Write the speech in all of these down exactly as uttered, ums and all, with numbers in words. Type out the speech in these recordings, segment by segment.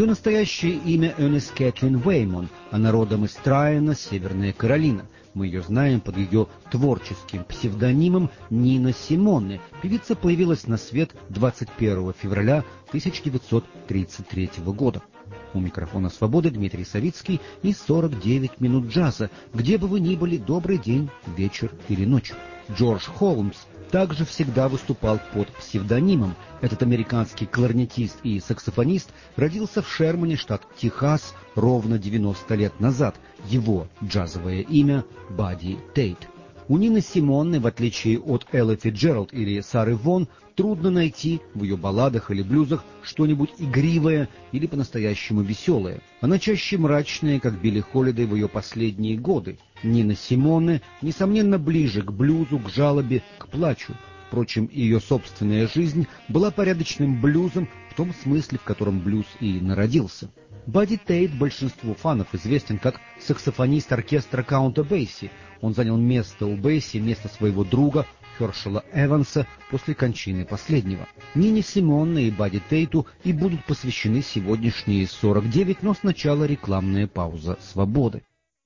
Ее настоящее имя Энис Кэтлин Уэймон, она родом из Трайана, Северная Каролина. Мы ее знаем под ее творческим псевдонимом Нина Симоне. Певица появилась на свет двадцать первого февраля тысяча девятьсот тридцать третьего года. У микрофона «Свободы» Дмитрий Савицкий и сорок девять минут джаза. Где бы вы ни были, добрый день, вечер или ночь. Джордж Холмс также всегда выступал под псевдонимом. Этот американский кларнетист и саксофонист родился в Шермане, штат Техас, ровно девяносто лет назад. Его джазовое имя — Бадди Тейт. У Нины Симоне, в отличие от Эллы Фицджеральд или Сары Вон, трудно найти в ее балладах или блюзах что-нибудь игривое или по-настоящему веселое. Она чаще мрачная, как Билли Холидей в ее последние годы. Нина Симоне, несомненно, ближе к блюзу, к жалобе, к плачу. Впрочем, ее собственная жизнь была порядочным блюзом в том смысле, в котором блюз и народился. Бадди Тейт большинству фанов известен как саксофонист оркестра Каунта Бейси. Он занял место у Бейси, место своего друга Хершела Эванса после кончины последнего. Нине Симоне и Бадди Тейту и будут посвящены сегодняшние сорок девять, но сначала рекламная пауза «Свободы».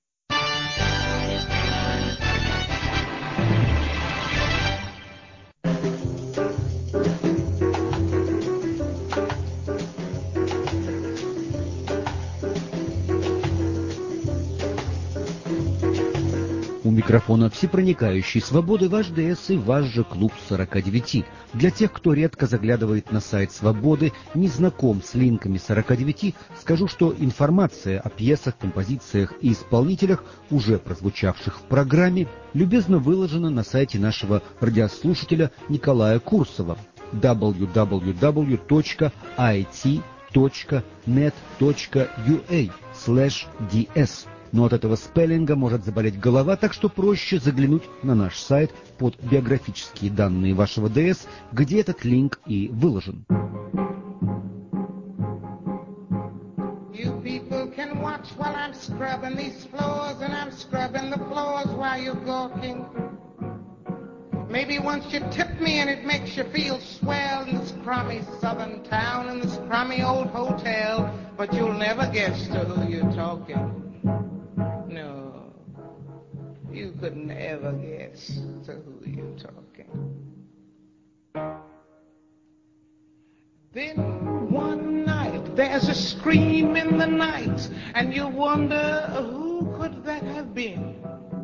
У микрофона всепроникающей свободы ваш ДС и ваш же клуб сорока девяти. Для тех, кто редко заглядывает на сайт Свободы, не знаком с линками сорока девяти, скажу, что информация о пьесах, композициях и исполнителях, уже прозвучавших в программе, любезно выложена на сайте нашего радиослушателя Николая Курсова дабл ю дабл ю дабл ю точка ай ти точка нет точка ю эй слэш ди эс. Но от этого спеллинга может заболеть голова, так что проще заглянуть на наш сайт под биографические данные вашего ДС, где этот линк и выложен. Maybe once you tip me and it makes you feel swell in this crummy southern town, in this crummy old hotel, but you'll never guess to who you're talking. No, you could never guess to who you're talking. Then one night there's a scream in the night, and you wonder who could that have been?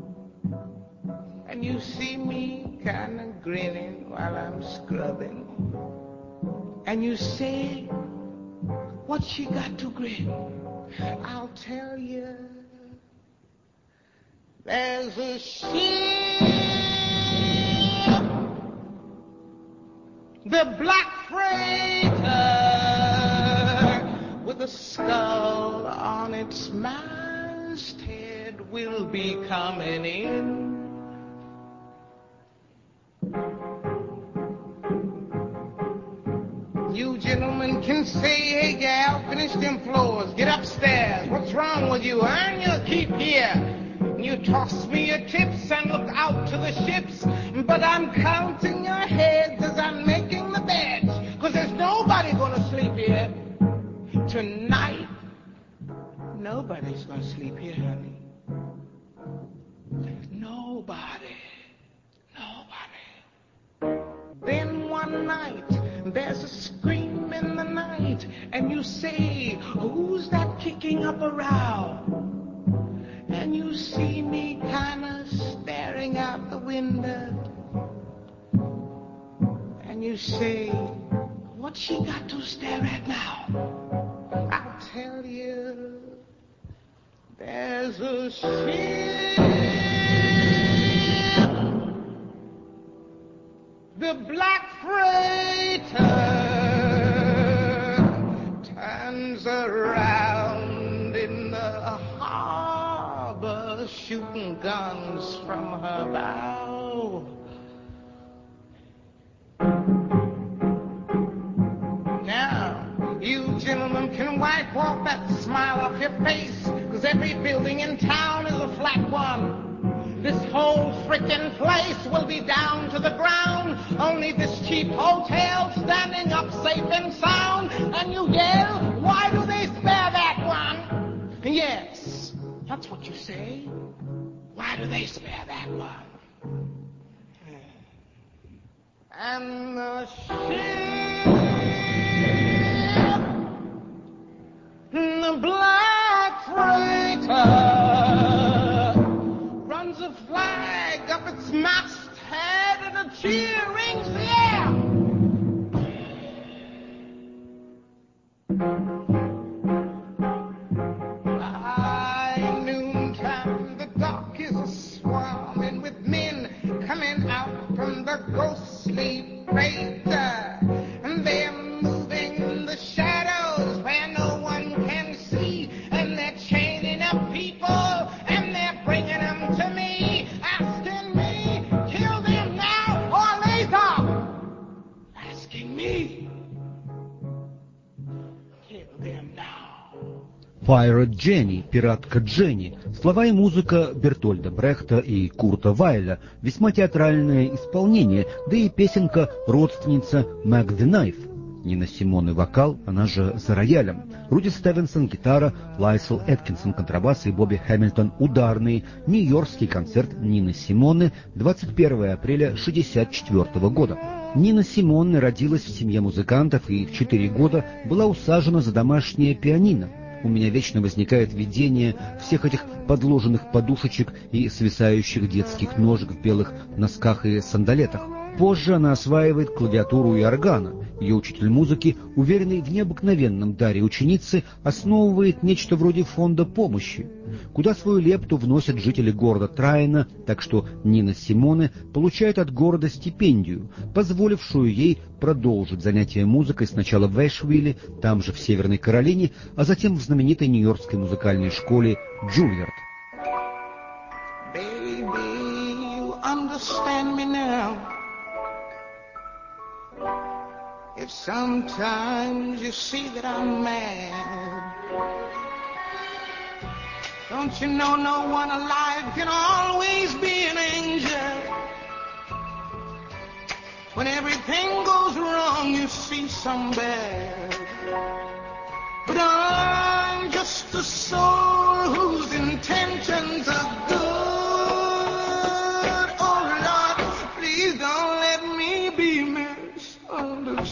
And you see me kind of grinning while I'm scrubbing. And you say, what she got to grin? I'll tell you. There's a ship, the black freighter, with a skull on its masthead will be coming in. You gentlemen can say, hey gal, finish them floors, get upstairs. What's wrong with you? Earn your keep here. You toss me your tips and look out to the ships, but I'm counting your heads as I'm making the beds, cause there's nobody gonna sleep here tonight. Nobody's gonna sleep here, honey. Nobody. Nobody. Then one night, there's a scream in the night, and you say, who's that kicking up a row? And you see me kinda staring out the window, and you say, what's she got to stare at now? I'll tell you, there's a ship, the black freighter turns around in the harbor, shooting guns from her bow. Now, you gentlemen can wipe off that smile off your face, cause every building in town is a flat one. This whole frickin' place will be down to the ground, only this cheap hotel standing up safe and sound. And you yell, why do they spend That's what you say. Why do they spare that one? And the ship, the black freighter, runs a flag up its masthead and a cheer rings the air. By noontime, the dock is swarming with men coming out from the ghostly freighter, and they're moving in the shadows where no one can see, and they're chaining up people, and they're bringing them to me, asking me, kill them now or later. Asking me, kill them now. Pirate Jenny, пиратка Дженни. Слова и музыка Бертольда Брехта и Курта Вайля. Весьма театральное исполнение, да и песенка родственница Мэг the Knife. Нина Симоне вокал, она же за роялем. Руди Стивенсон гитара, Лайсел Эткинсон контрабас и Бобби Хэмилтон ударные. Нью-Йоркский концерт Нины Симоне, двадцать первого апреля шестьдесят четвёртого года. Нина Симоне родилась в семье музыкантов и в четыре года была усажена за домашнее пианино. У меня вечно возникает видение всех этих подложенных подушечек и свисающих детских ножек в белых носках и сандалетах. Позже она осваивает клавиатуру и органа. Ее учитель музыки, уверенный в необыкновенном даре ученицы, основывает нечто вроде фонда помощи, куда свою лепту вносят жители города Трайна, так что Нина Симоне получает от города стипендию, позволившую ей продолжить занятия музыкой сначала в Эшвилле, там же в Северной Каролине, а затем в знаменитой нью-йоркской музыкальной школе Джульярд. If sometimes you see that I'm mad, don't you know no one alive can always be an angel? When everything goes wrong, you see some bad. But I'm just a soul whose intentions are good. Oh Lord, please don't let me be misunderstood.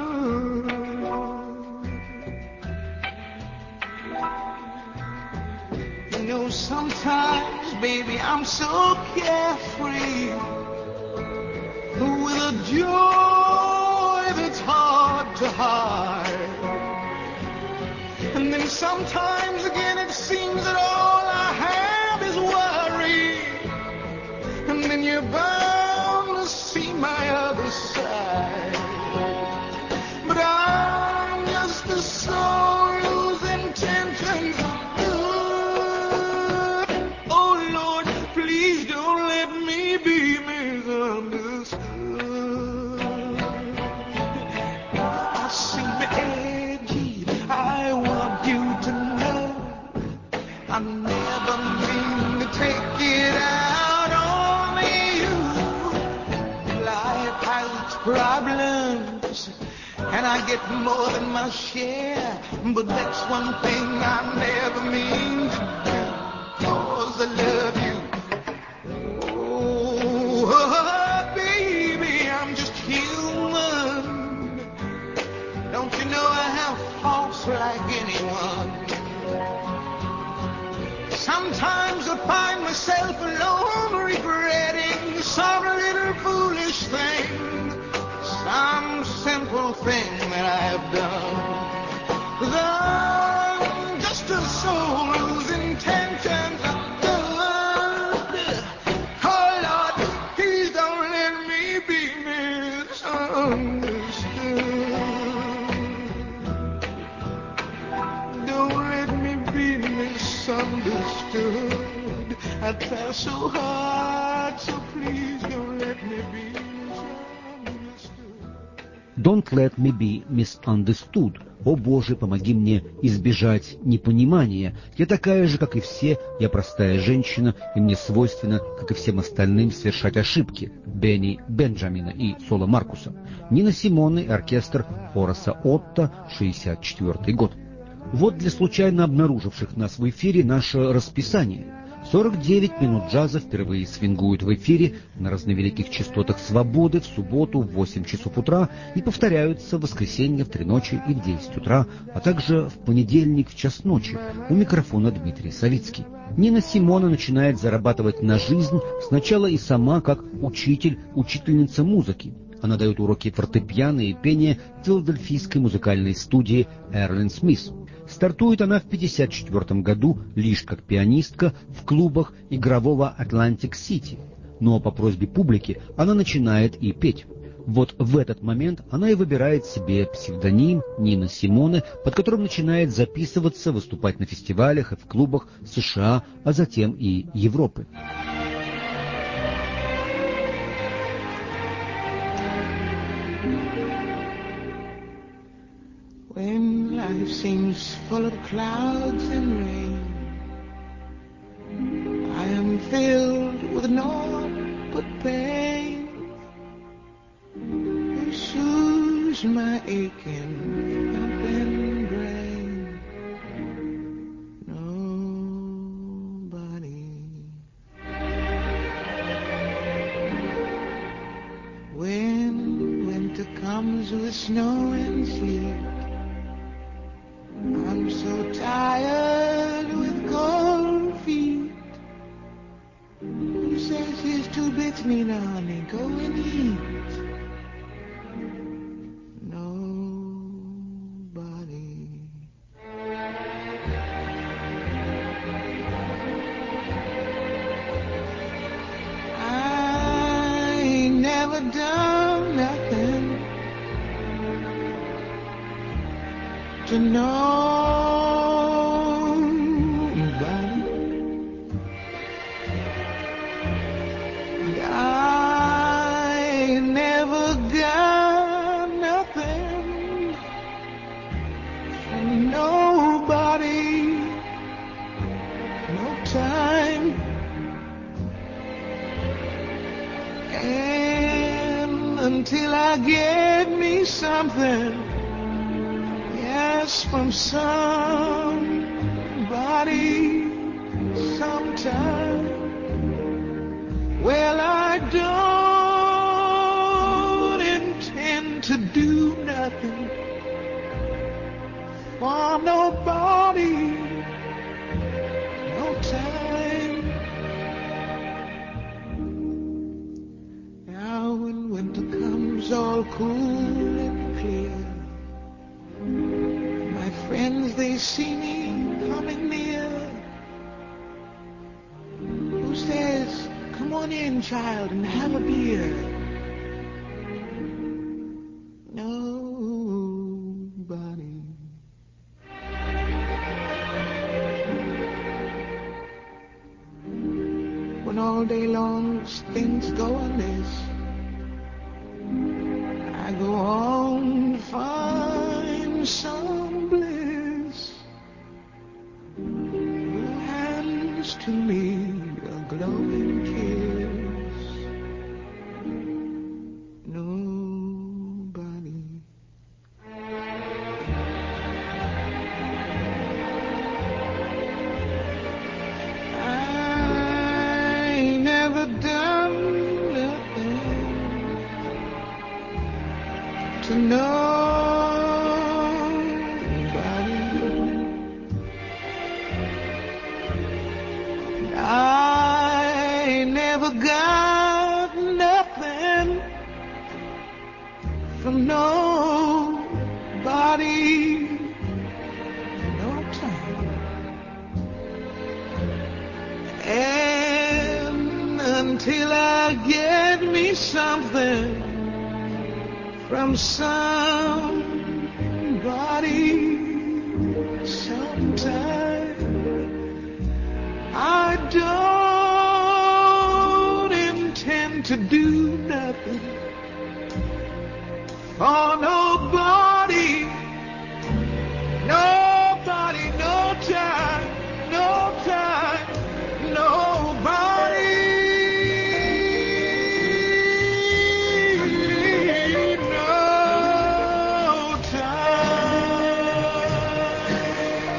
You know, sometimes, baby, I'm so carefree, with a joy that's hard to hide. And then sometimes again it seems that all I have is worry. And then you're bound to see my other side. But I'm just a soul whose intentions are good. Oh Lord, please don't let me be misunderstood. I seem edgy, I want you to know I never mean to take it out on you. Life has problems, and I get more than my share, but that's one thing I never mean to do, 'cause I love you. Oh, baby, I'm just human. Don't you know I have faults like anyone? Sometimes I find myself alone regretting some little foolish thing, some simple thing that I've done. 'Cause I'm just a soul whose intentions are good. Oh Lord, please don't let me be misunderstood. Don't let me be misunderstood. I try so hard, so please don't let me be misunderstood. Don't let me be misunderstood. О Боже, помоги мне избежать непонимания. Я такая же, как и все, я простая женщина, и мне свойственно, как и всем остальным, совершать ошибки. Бенни Бенджамина и Соло Маркуса. Нина Симоне и оркестр Хораса Отто, шестьдесят четвёртый год. Вот для случайно обнаруживших нас в эфире наше расписание. сорок девять минут джаза впервые свингуют в эфире на разновеликих частотах «Свободы» в субботу в восемь часов утра и повторяются в воскресенье в три ночи и в десять утра, а также в понедельник в час ночи. У микрофона Дмитрий Савицкий. Нина Симона начинает зарабатывать на жизнь сначала и сама как учитель, учительница музыки. Она дает уроки фортепиано и пения в филадельфийской музыкальной студии «Эрлин Смит». Стартует она в пятьдесят четвёртом году лишь как пианистка в клубах игрового Атлантик-Сити. Но по просьбе публики она начинает и петь. Вот в этот момент она и выбирает себе псевдоним Нина Симоне, под которым начинает записываться, выступать на фестивалях и в клубах США, а затем и Европы. When life seems full of clouds and rain, I am filled with naught but pain. You soothe my aching up and brain. Nobody. When winter comes with snow and sleet, I'm so tired with cold feet. Who says he's too big for me now, honey? Go and eat. Nobody. I ain't never done nothing to nobody. And I ain't never got nothing from nobody. No time. And until I get me something, yes, from somebody, sometime. Well, I don't intend to do nothing for nobody. No time. Now when winter comes all cool and clear, my friends, they see me coming near. Who says, come on in, child, and have a beer? Nobody. When all day long things go amiss, I go on to find some bliss. Who hands to me a glowing kiss? Nobody. I ain't never done nothing to nobody. I never got nothing from nobody. No time. And until I get me something from somebody, sometime, I don't intend to do nothing for nobody. Nobody, no time, no time, nobody. No time.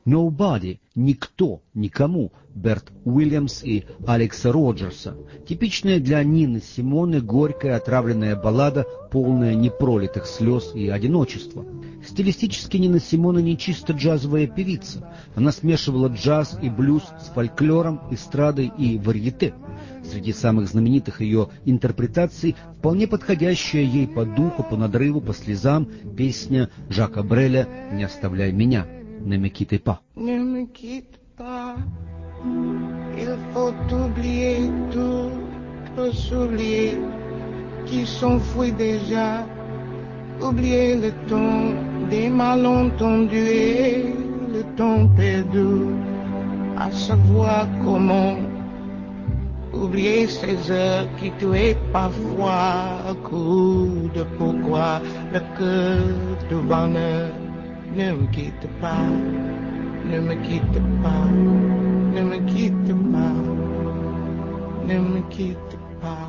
Nobody, никто, никому, Берт Уильямс и Алекса Роджерса. Типичная для Нины Симоне горькая отравленная баллада, полная непролитых слез и одиночества. Стилистически Нина Симоне не чисто джазовая певица. Она смешивала джаз и блюз с фольклором, эстрадой и варьете. Среди самых знаменитых ее интерпретаций вполне подходящая ей по духу, по надрыву, по слезам песня Жака Бреля «Не оставляй меня». Ne me quitte pas. Ne me quitte pas, il faut oublier tout, s'oublier qui s'enfuit déjà, oublier le temps des malentendus et le temps perdu, à savoir comment oublier ces heures qui tuaient parfois, coup de pourquoi le cœur du bonheur. Ne me quitte pas, ne me quitte pas, ne me quitte pas, ne me quitte pas.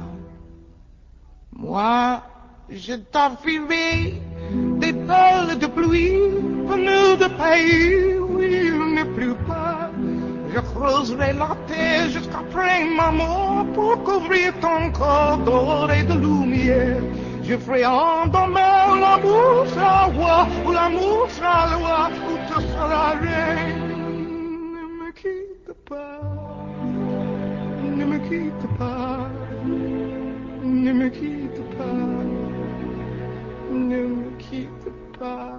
Moi, je t'enfuirai des perles de pluie venues de pays où il ne pleut pas. Je creuserai la terre jusqu'après ma mort pour couvrir ton corps d'or et de lumière. Je ferai en demain l'amour sera roi, ou l'amour sera loi, ou tu seras reine. Ne me quitte pas, ne me quitte pas, ne me quitte pas, ne me quitte pas.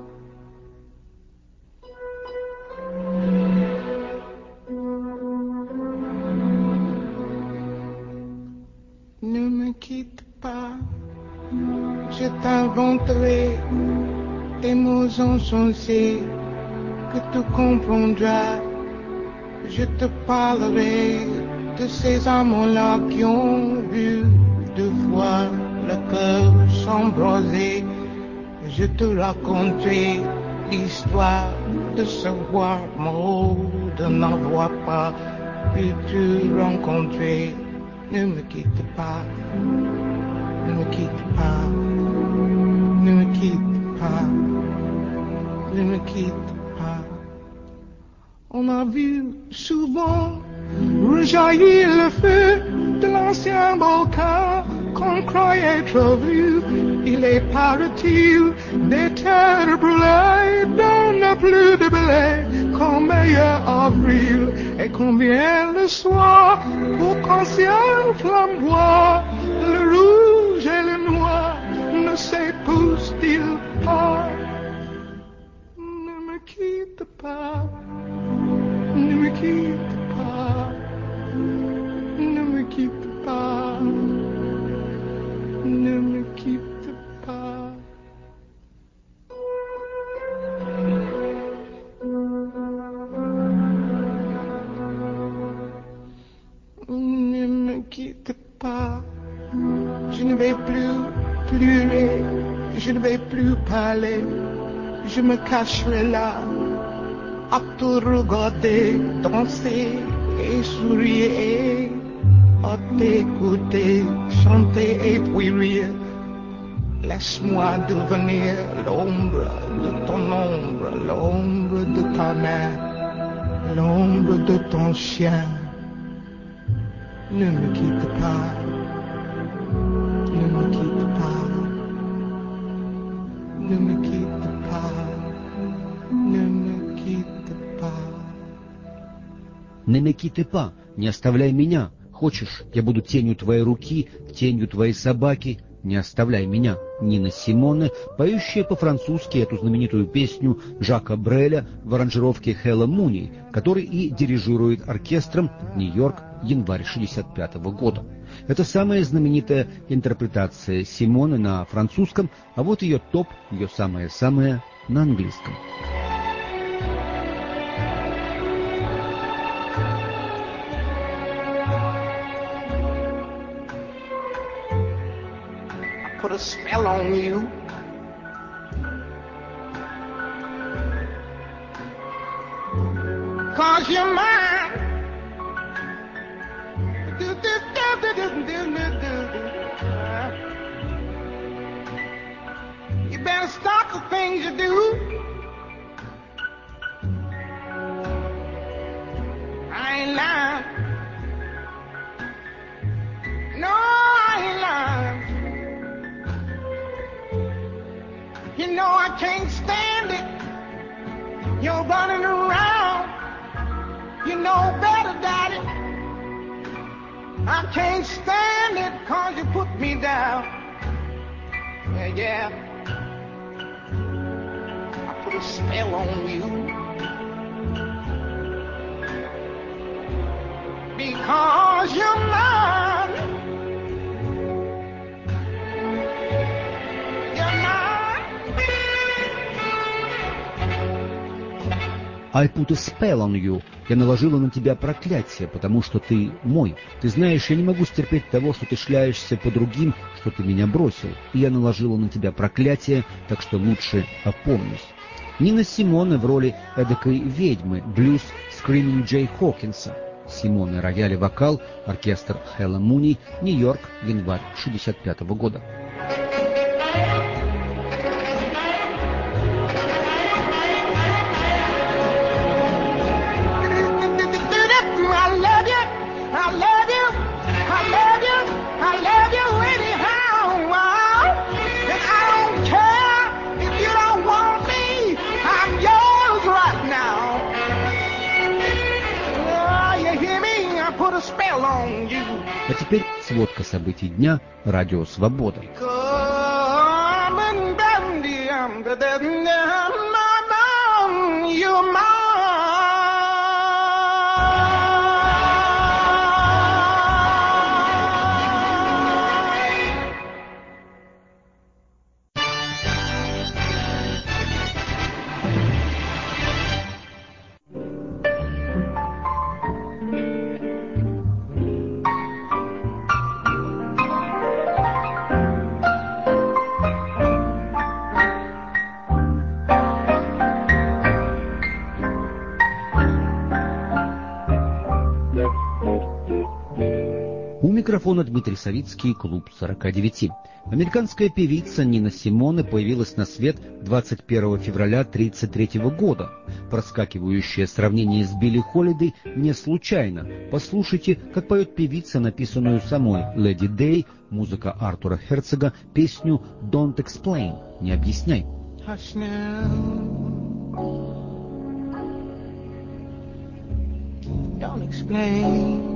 Ne me quitte pas. Je t'inventerai des mots insensés que tu comprendras. Je te parlerai de ces amants-là qui ont vu deux fois le cœur s'embraser. Je te raconterai l'histoire de ce roi mort de n'avoir pas pu te rencontrer. Ne me quitte pas. Ne me quitte pas, ne me quitte pas, ne me quitte pas. On a vu souvent rejaillir le feu de l'ancien volcan qu'on croyait trop vu. Il est paraît-il des terres brûlées, donne plus de blé qu'en meilleur avril. Et combien le soir pour qu'ancien flamboie, le rouge et le noir ne s'épousent-ils pas? Ne me quitte pas, ne me quitte pas, ne me quitte pas, ne me quitte pas. Ne me quitte pas. Je ne vais plus pleurer, je ne vais plus parler, je me cacherai là, à te regarder, danser et sourire, à t'écouter, chanter et puis rire. Laisse-moi devenir l'ombre de ton ombre, l'ombre de ta main, l'ombre de ton chien. Ne me quitte pas. Ne me quitte pas, ne me quitte pas, ne me quitte pas. Не me quitte pas, не оставляй меня. Хочешь, я буду тенью твоей руки, тенью твоей собаки? Не оставляй меня. Нина Симоне, поющая по-французски эту знаменитую песню Жака Бреля в аранжировке Хэлла Муни, который и дирижирует оркестром Нью-Йорк, январь шестьдесят пятого года. Это самая знаменитая интерпретация Симоне на французском, а вот ее топ, ее самая-самая на английском. Put a spell on you. Cause you're mine. Do, do, do, do, do, do, do, do. You better stop the things you do. I can't stand it cause you put me down. Yeah, yeah. I put a spell on you. Because you're mine. You're mine. I put a spell on you. Я наложила на тебя проклятие, потому что ты мой. Ты знаешь, я не могу стерпеть того, что ты шляешься по другим, что ты меня бросил. И я наложила на тебя проклятие, так что лучше опомнись. Нина Симоне в роли эдакой ведьмы, блюз Screaming Джей Хокинса. Симоне рояль и вокал, оркестр Хэлла Муни, Нью-Йорк, январь шестьдесят пятого года. А теперь сводка событий дня, радио «Свобода». У микрофона Дмитрий Савицкий, клуб сорока девяти. Американская певица Нина Симоне появилась на свет двадцать первого февраля тысяча девятьсот тридцать третьего года. Проскакивающее сравнение с Билли Холидей не случайно. Послушайте, как поет певица, написанную самой Леди Дэй, музыка Артура Херцога, песню «Don't Explain» — «Не объясняй». Hush now. Don't explain.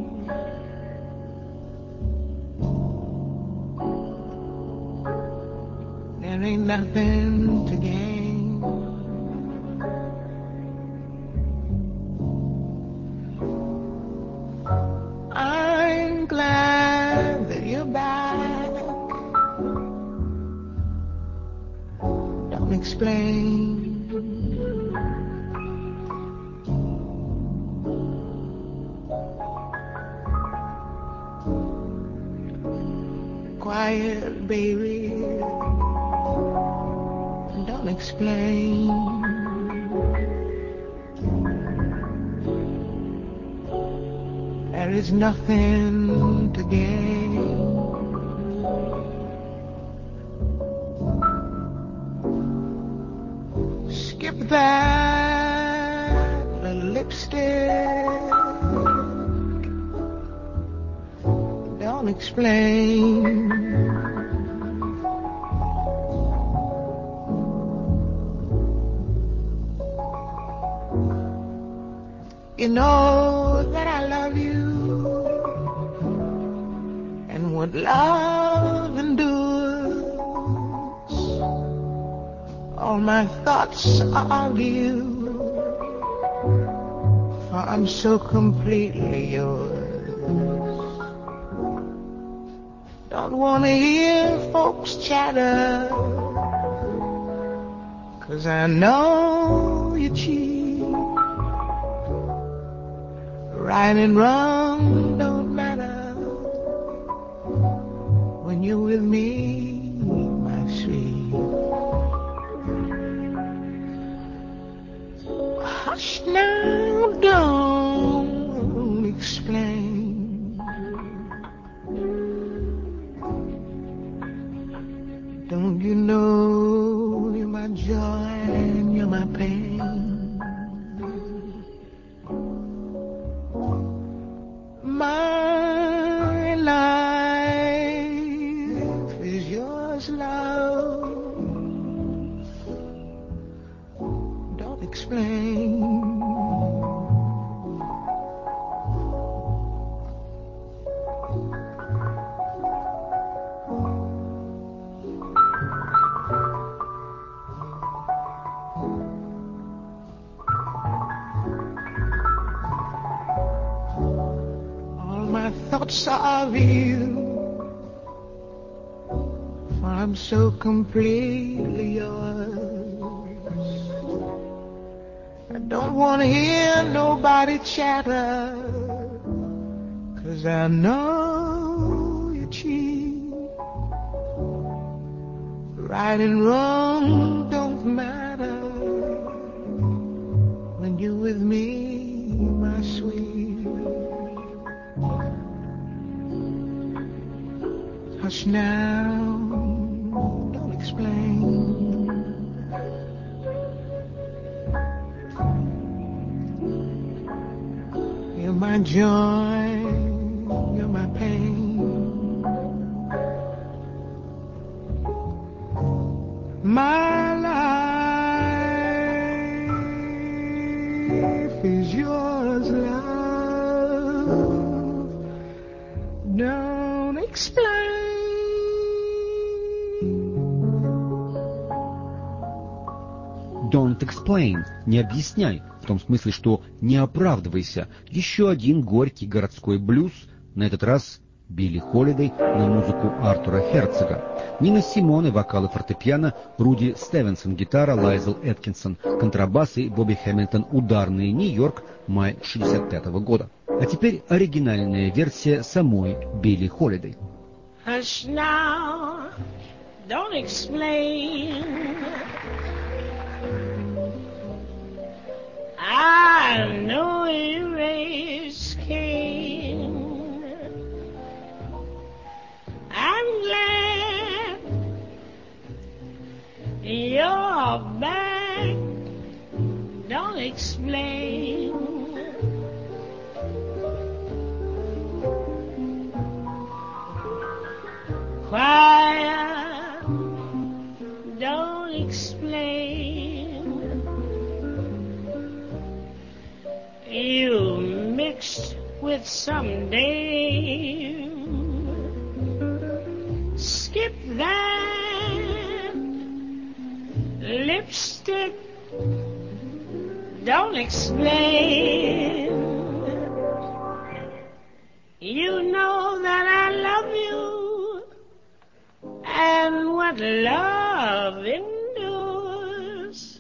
There ain't nothing to gain. I'm glad that you're back. Don't explain. Quiet, baby. Don't explain. There is nothing to gain. Skip that little lipstick. Don't explain. You know that I love you, and what love endures. All my thoughts are of you, for I'm so completely yours. Don't wanna hear folks chatter, 'cause I know you cheat. Right and wrong don't matter when you're with me, my sweet. Hush now, don't explain. Don't you know you're my joy and you're my pain? My life is yours, love. Don't explain. thoughts of you. For I'm so completely yours. I don't want to hear nobody chatter, 'cause I know you cheat. Right and wrong don't matter when you're with me, my sweet. Hush now, don't explain. You're my joy, you're my pain. My life is yours, love. Don't explain. Don't explain, не объясняй, в том смысле, что не оправдывайся. Еще один горький городской блюз, на этот раз Билли Холидей на музыку Артура Херцога. Нина Симоне, вокал и фортепиано, Руди Стивенсон, гитара, Лайзел Эткинсон, контрабас и Бобби Хэмилтон, ударные, Нью-Йорк, май шестьдесят пятого года. А теперь оригинальная версия самой Билли Холидей. Hush now, don't explain. I know you raised Cain. I'm glad you're back. Don't explain. Quiet. Don't explain. You mixed with some dame. Skip that lipstick. Don't explain. You know that I love you, and what love endures.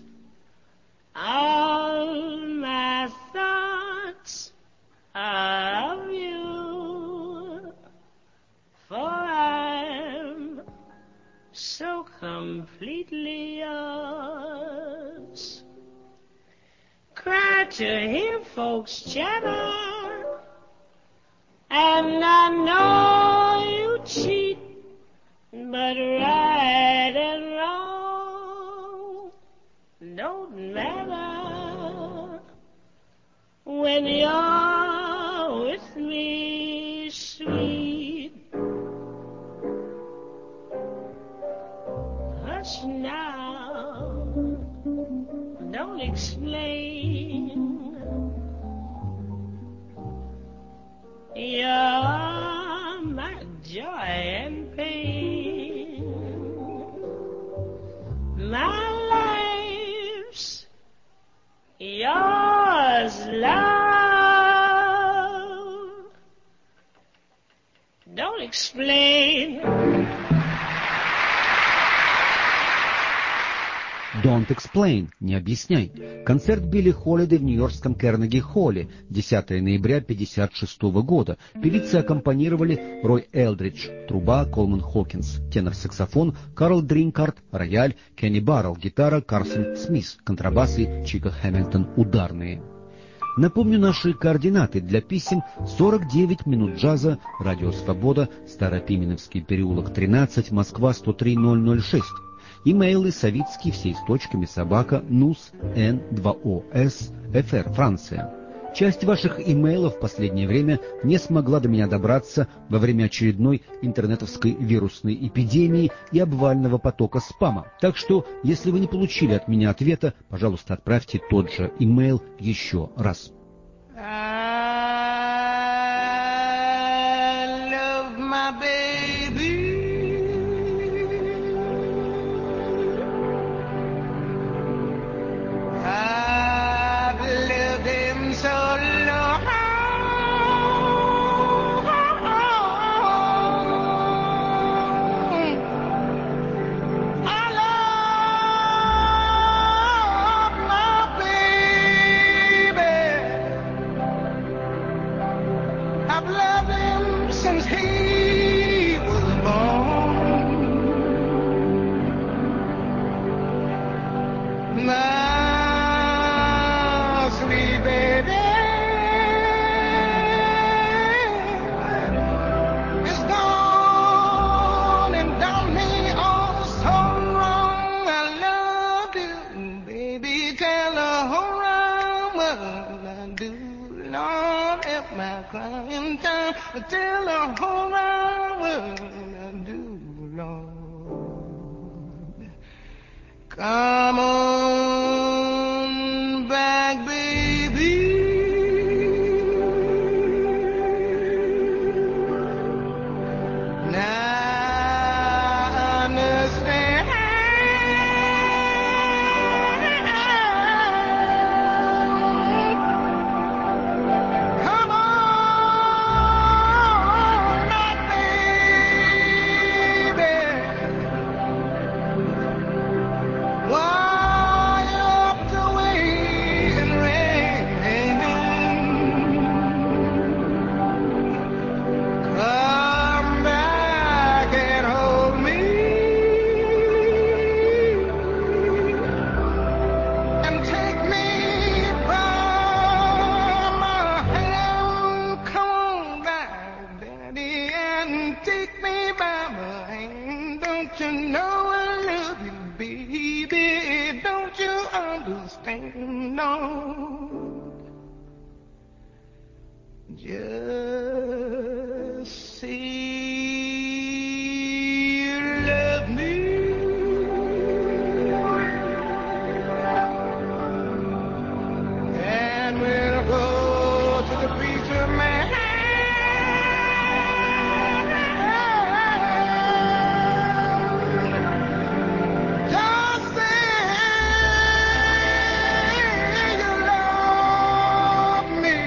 All my thoughts are of you, for I'm so completely yours. Cry to hear folks chatter, and I know you cheat, but right and wrong don't matter when you're with me, sweet. Hush now, don't explain. You're my joy and pain. My life's yours, love. Don't explain. Don't explain, не объясняй. Концерт Билли Холидей в нью-йоркском Карнеги-холле, десятого ноября пятьдесят шестого года. Певицы аккомпанировали Рой Элдридж, труба, Колман Хокинс, тенор-саксофон, Карл Дринкарт, рояль, Кенни Баррелл, гитара, Карсон Смис, контрабас и Чика Хэмилтон, ударные. Напомню наши координаты для писем: сорок девять минут джаза, Радио Свобода, Старопименовский переулок тринадцать, Москва сто три ноль ноль шесть. Имейлы Савицкий, все с точками, собака, нус, эн два о эс, эф эр, Франция. Часть ваших имейлов в последнее время не смогла до меня добраться во время очередной интернетовской вирусной эпидемии и обвального потока спама. Так что, если вы не получили от меня ответа, пожалуйста, отправьте тот же имейл еще раз. I love my baby. I've loved him so long. loved him since he was born. My sweet baby is gone and done me all so wrong. I love you, baby, tell the whole round world I do. Lord, help my crying time. Tell the whole round world I do, Lord. Come on back, baby. Now I understand. Come on back, baby. Why you up to wait and rain? Come back and hold me and take me by my hand. Come on back, Daddy, and take me by my hand. Don't you know I love you, baby? Don't you understand? No. Just say you love me, and we'll go to the preacher man. Just say you love me,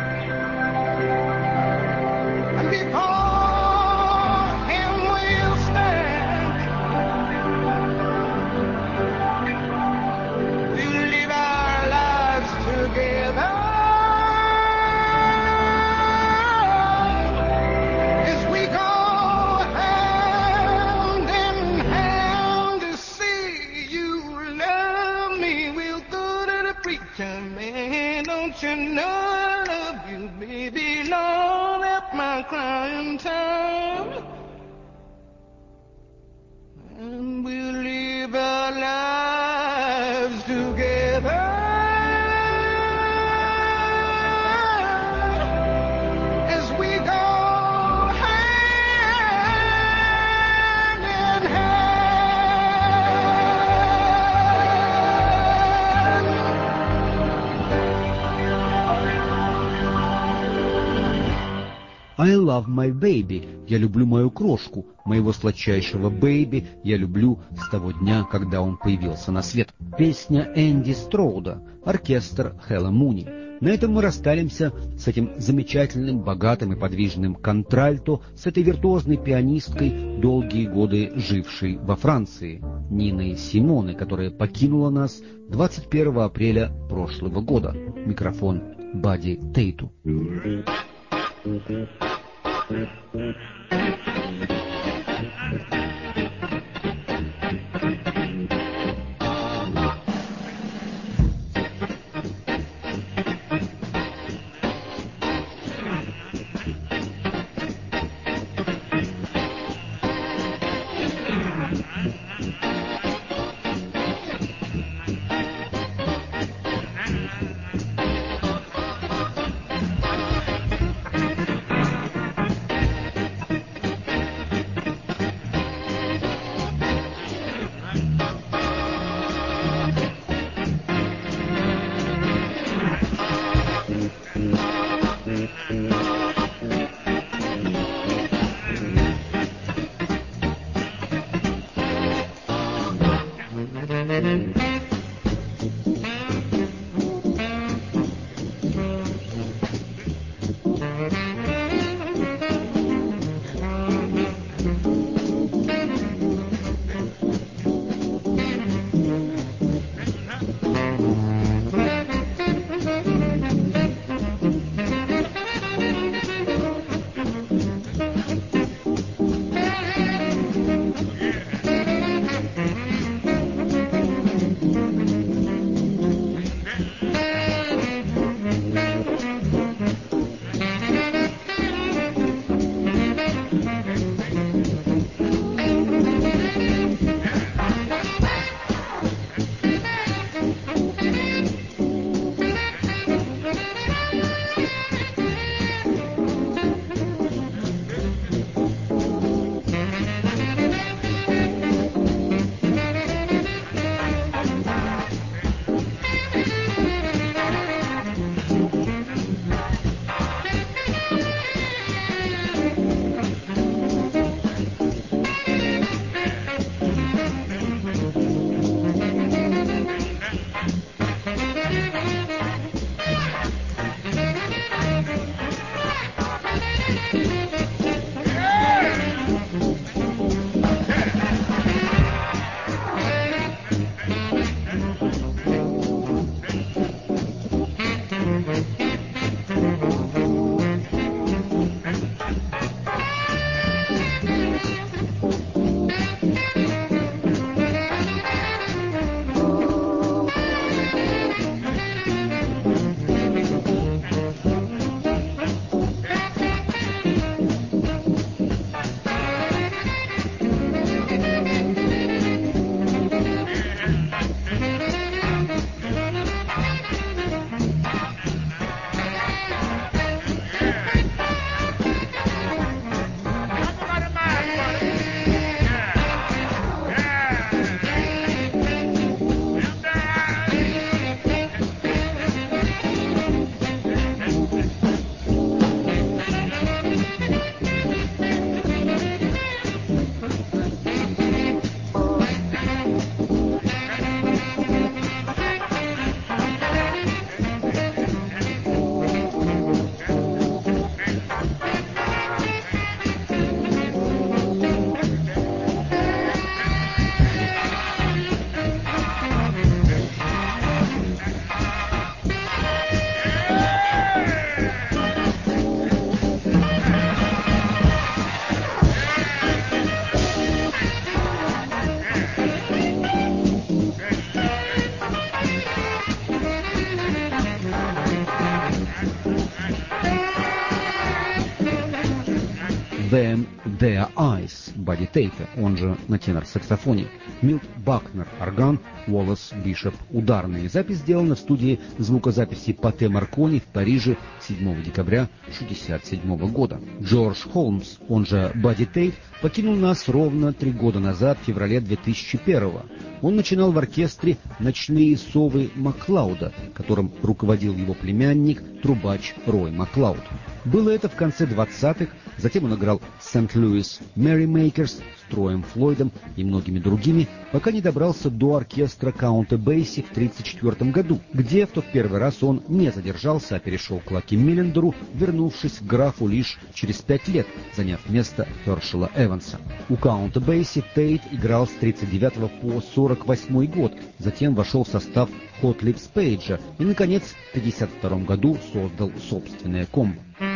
and before him we'll stand. We'll live our lives together as we go hand in hand. To see you love me, we'll go to the preacher man. Don't you know I love you, baby? Lord, help my crying time, and we'll live our lives together as we go hand in hand. I love my baby. Я люблю мою крошку, моего сладчайшего бэйби. Я люблю с того дня, когда он появился на свет. Песня Энди Строуда, оркестр Хэлла Муни. На этом мы расстаемся с этим замечательным, богатым и подвижным контральто, с этой виртуозной пианисткой, долгие годы жившей во Франции, Ниной Симоне, которая покинула нас двадцать первого апреля прошлого года. Микрофон Бадди Тейту. Them Their Eyes Бадди Тейта, он же на тенор-саксофоне, Милт Бакнер орган, Уоллес Бишоп ударные. Запись сделана в студии звукозаписи Пате Маркони в Париже седьмого декабря шестьдесят седьмого года. Джордж Холмс, он же Бадди Тейт, покинул нас ровно три года назад, в феврале две тысячи первого. Он начинал в оркестре «Ночные совы» Маклауда, которым руководил его племянник, трубач Рой Маклауд. Было это в конце двадцатых, затем он играл Сент-Луис Merrymakers с Троем Флойдом и многими другими, пока не добрался до оркестра Каунта Бейси в тридцать четвёртом году, где в тот первый раз он не задержался, а перешел к Лаки Миллендеру, вернувшись к графу лишь через пять лет, заняв место Хершела Эванса. У Каунта Бейси Тейт играл с тридцать девятого по сорок восьмой год, затем вошел в состав Hot Lips Page и, наконец, в пятьдесят втором году создал собственное комбо.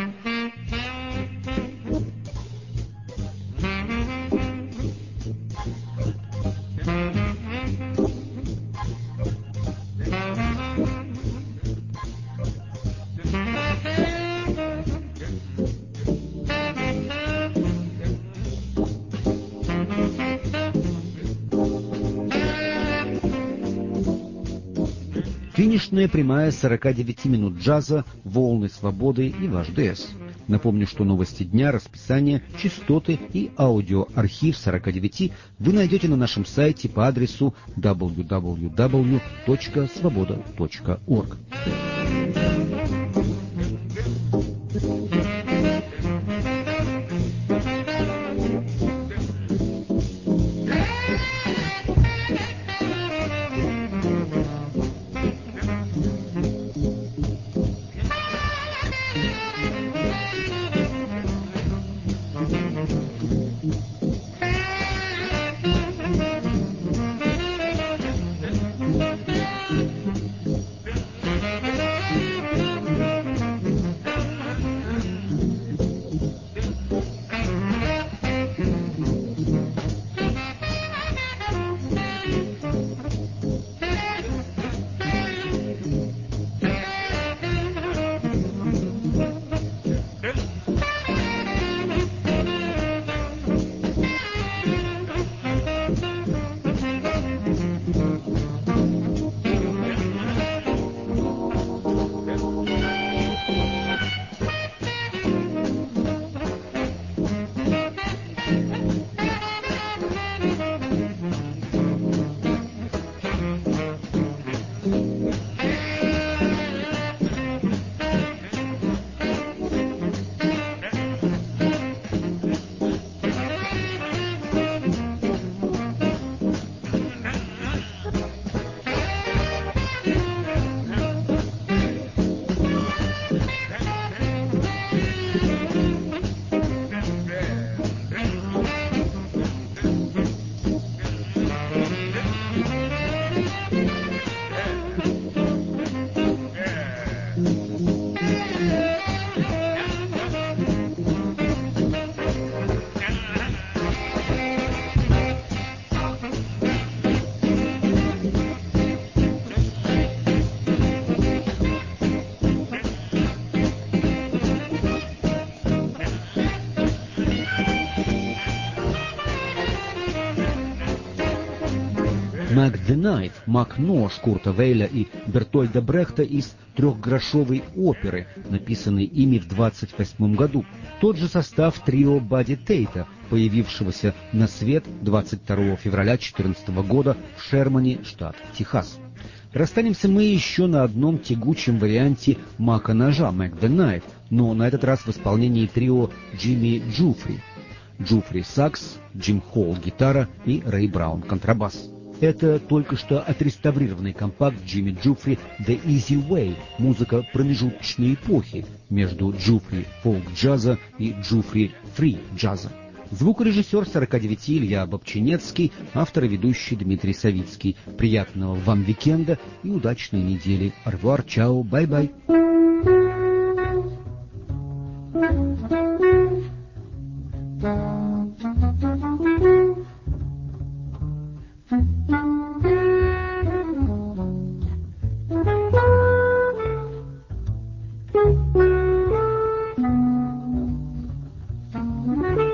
Финишная прямая сорока девяти минут джаза, волны свободы и ваш ДС. Напомню, что новости дня, расписание, частоты и аудиоархив сорока девяти вы найдете на нашем сайте по адресу дабл ю дабл ю дабл ю точка свобода точка орг. Мак the Knife, Мак-нож Курта Вейля и Бертольда Брехта из трехгрошовой оперы, написанной ими в двадцать восьмом году. Тот же состав трио Бадди Тейта, появившегося на свет двадцать второго февраля две тысячи четырнадцатого года в Шермане, штат Техас. Расстанемся мы еще на одном тягучем варианте Мака-ножа, Мак the Knife, но на этот раз в исполнении трио Джимми Джуфри. Джуфри сакс, Джим Холл гитара и Рэй Браун контрабас. Это только что отреставрированный компакт Джимми Джуфри «The Easy Way», музыка промежуточной эпохи между Джуфри фолк-джаза и Джуфри фри-джаза. Звукорежиссер сорока девяти Илья Бобчинецкий, автор и ведущий Дмитрий Савицкий. Приятного вам уикенда и удачной недели. Арвуар, чао, бай-бай. Thank you.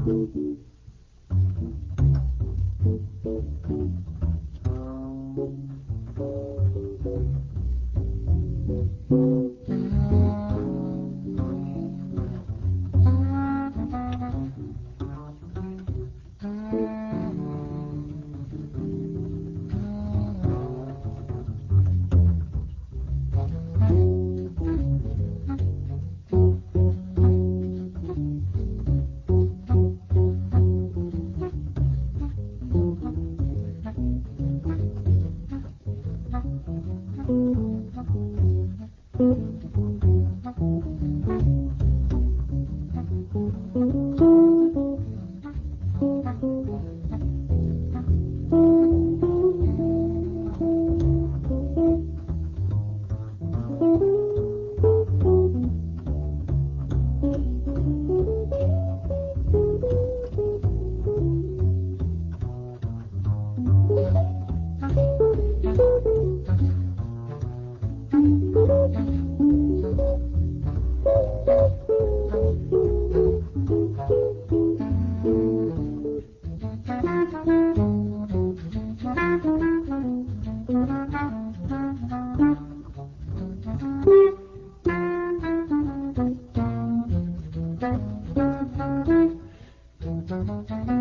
Thank you.